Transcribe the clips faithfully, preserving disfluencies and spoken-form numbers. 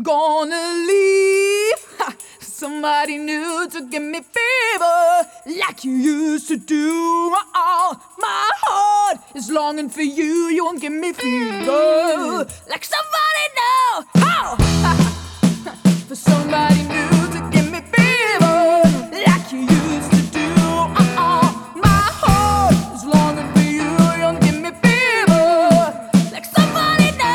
gonna leave somebody new to give me fever like you used to do. Oh, my heart is longing for you. You won't give me fever like somebody new. Oh, for somebody new to give me fever like you used to do. Oh, my heart is longing for you. You won't give me fever like somebody new.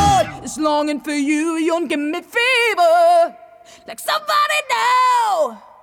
Longing for you, you don't give me fever like somebody new.